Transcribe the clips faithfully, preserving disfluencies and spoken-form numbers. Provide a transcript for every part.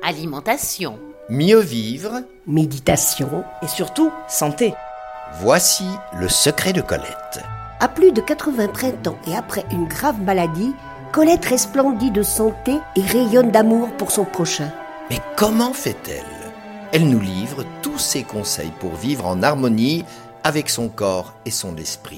alimentation, mieux vivre, méditation et surtout santé. Voici le secret de Colette. À plus de quatre-vingts printemps et après une grave maladie, Colette resplendit de santé et rayonne d'amour pour son prochain. Mais comment fait-elle ? Elle nous livre tous ses conseils pour vivre en harmonie avec son corps et son esprit.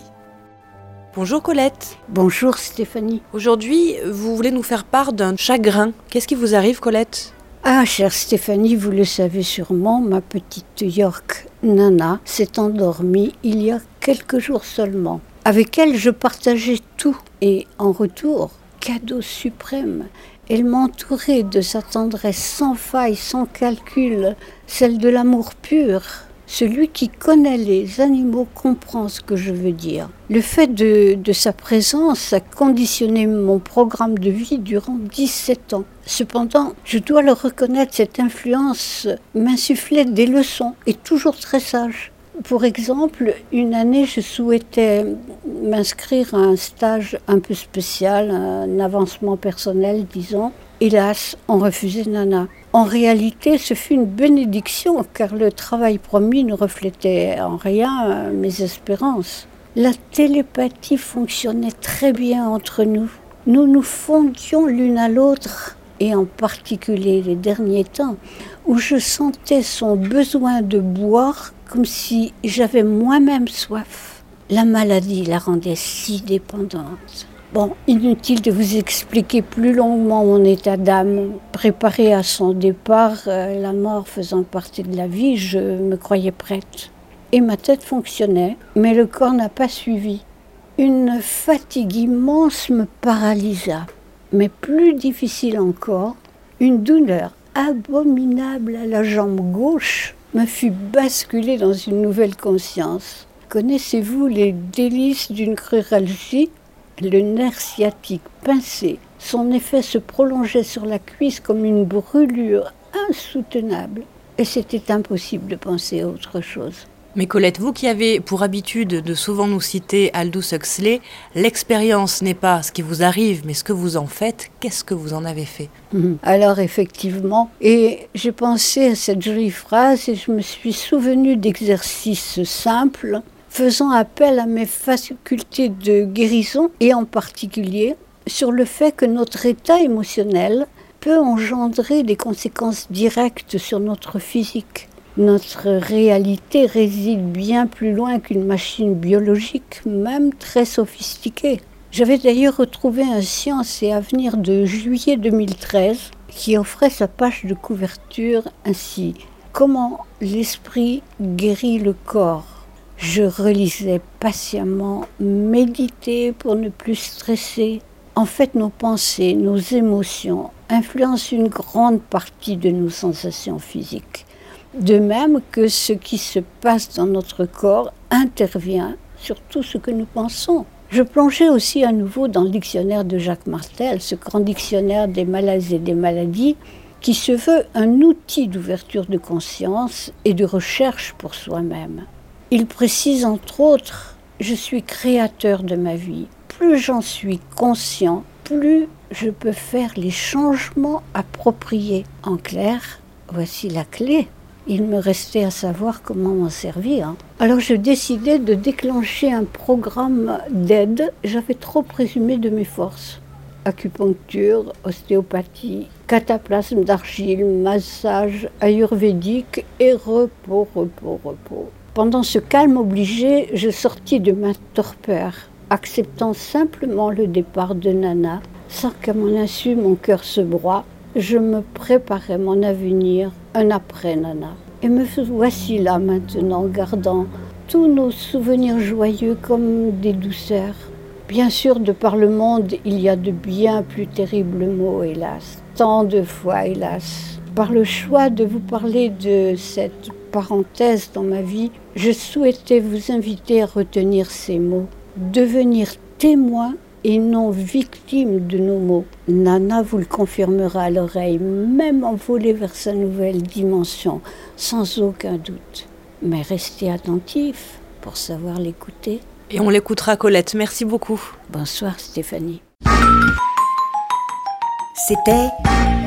Bonjour Colette. Bonjour Stéphanie. Aujourd'hui, vous voulez nous faire part d'un chagrin. Qu'est-ce qui vous arrive, Colette ? Ah, chère Stéphanie, vous le savez sûrement, ma petite York Nana s'est endormie il y a quelques jours seulement. Avec elle, je partageais tout et en retour, cadeau suprême, elle m'entourait de sa tendresse sans faille, sans calcul, celle de l'amour pur. Celui qui connaît les animaux comprend ce que je veux dire. Le fait de, de sa présence a conditionné mon programme de vie durant dix-sept ans. Cependant, je dois le reconnaître, cette influence m'insufflait des leçons et toujours très sage. Pour exemple, une année, je souhaitais m'inscrire à un stage un peu spécial, un avancement personnel, disons. Hélas, on refusait Nana. En réalité, ce fut une bénédiction, car le travail promis ne reflétait en rien mes espérances. La télépathie fonctionnait très bien entre nous. Nous nous fondions l'une à l'autre, et en particulier les derniers temps, où je sentais son besoin de boire comme si j'avais moi-même soif. La maladie la rendait si dépendante. Bon, inutile de vous expliquer plus longuement mon état d'âme. Préparée à son départ, euh, la mort faisant partie de la vie, je me croyais prête. Et ma tête fonctionnait, mais le corps n'a pas suivi. Une fatigue immense me paralysa. Mais plus difficile encore, une douleur abominable à la jambe gauche me fit basculer dans une nouvelle conscience. Connaissez-vous les délices d'une cruralgie ? Le nerf sciatique pincé, son effet se prolongeait sur la cuisse comme une brûlure insoutenable. Et c'était impossible de penser à autre chose. Mais Colette, vous qui avez pour habitude de souvent nous citer Aldous Huxley, l'expérience n'est pas ce qui vous arrive, mais ce que vous en faites. Qu'est-ce que vous en avez fait ? Alors effectivement, et j'ai pensé à cette jolie phrase et je me suis souvenue d'exercices simples faisant appel à mes facultés de guérison et en particulier sur le fait que notre état émotionnel peut engendrer des conséquences directes sur notre physique. Notre réalité réside bien plus loin qu'une machine biologique, même très sophistiquée. J'avais d'ailleurs retrouvé un Science et Avenir de juillet deux mille treize qui offrait sa page de couverture ainsi. Comment l'esprit guérit le corps. Je relisais patiemment, méditer pour ne plus stresser. En fait, nos pensées, nos émotions influencent une grande partie de nos sensations physiques. De même que ce qui se passe dans notre corps intervient sur tout ce que nous pensons. Je plongeais aussi à nouveau dans le dictionnaire de Jacques Martel, ce grand dictionnaire des malaises et des maladies, qui se veut un outil d'ouverture de conscience et de recherche pour soi-même. Il précise entre autres, je suis créateur de ma vie. Plus j'en suis conscient, plus je peux faire les changements appropriés. En clair, voici la clé. Il me restait à savoir comment m'en servir. Alors je décidai de déclencher un programme d'aide. J'avais trop présumé de mes forces. Acupuncture, ostéopathie, cataplasme d'argile, massage ayurvédique et repos, repos, repos. Pendant ce calme obligé, je sortis de ma torpeur, acceptant simplement le départ de Nana, sans qu'à mon insu mon cœur se broie. Je me préparais mon avenir, un après Nana. Et me voici là maintenant, gardant tous nos souvenirs joyeux comme des douceurs. Bien sûr, de par le monde, il y a de bien plus terribles mots, hélas. Tant de fois, hélas. Par le choix de vous parler de cette parenthèse dans ma vie, je souhaitais vous inviter à retenir ces mots. Devenir témoin et non victime de nos mots. Nana vous le confirmera à l'oreille, même envolée vers sa nouvelle dimension, sans aucun doute. Mais restez attentif pour savoir l'écouter. Et on l'écoutera, Colette. Merci beaucoup. Bonsoir Stéphanie. C'était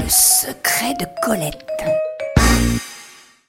secret de Colette.